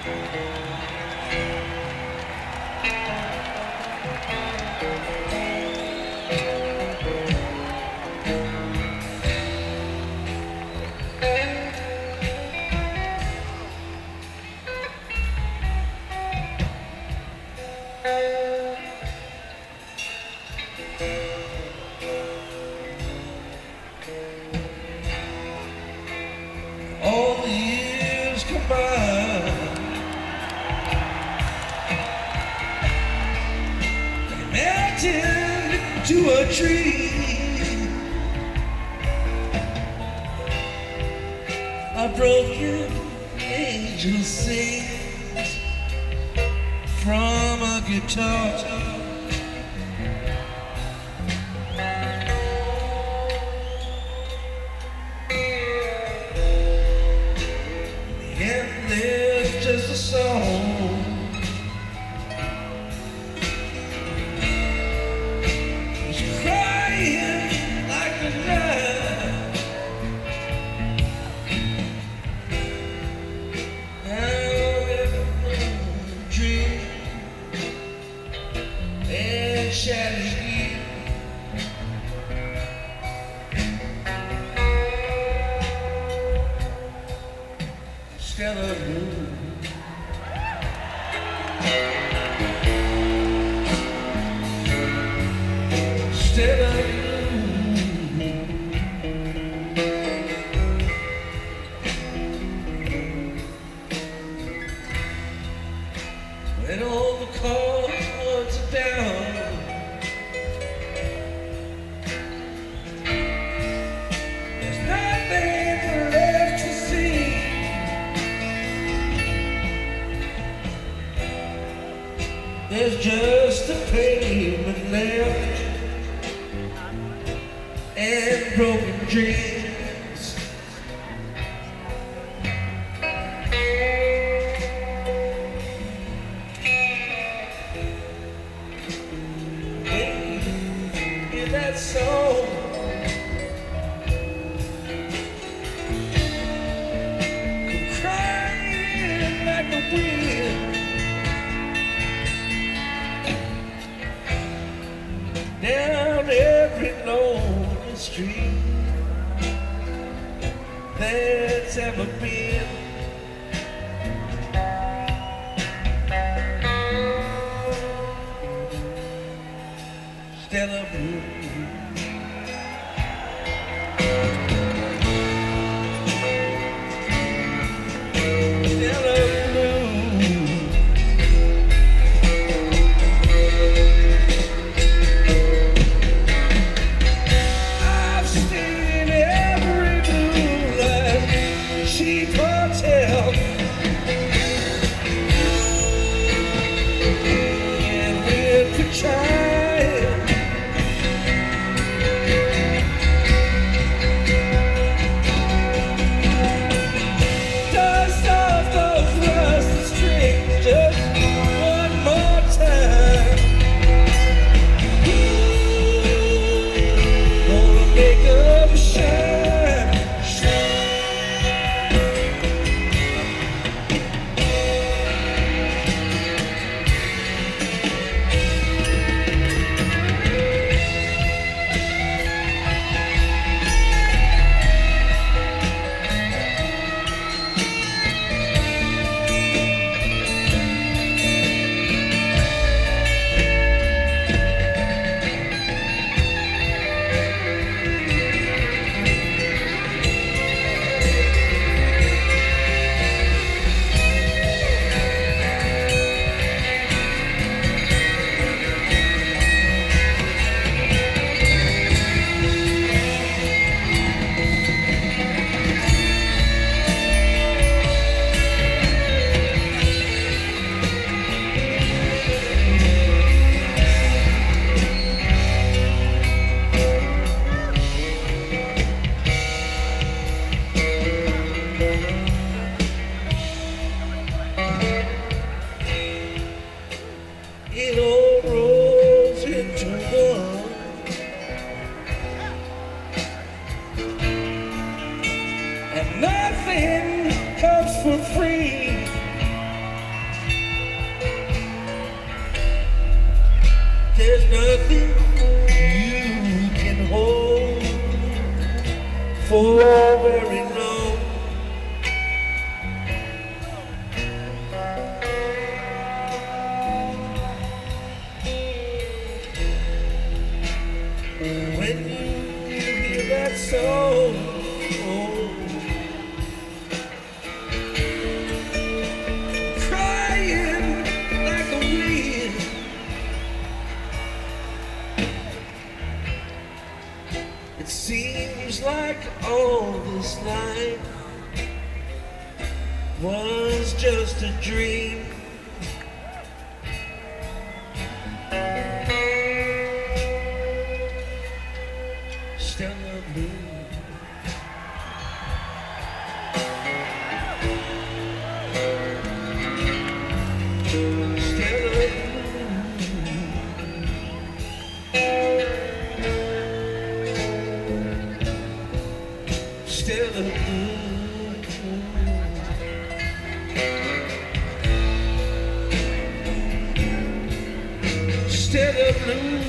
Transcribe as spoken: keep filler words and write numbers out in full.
All the years combined, they melted to a tree. A broken angel sings from a guitar. And there's just a song he's crying like a night. Now every dream and shadows deep. Stella Blue. Stella Blue. When all the cards are down, there's nothing left to see. There's just a pavement left and broken dreams. When you hear that song, come crying like a wind down every lonely street that's ever been. Stella Blue. Stella Blue. I've seen every moonlight she puts this life was just a dream. Stella Blue. Stella Blue, Stella Blue,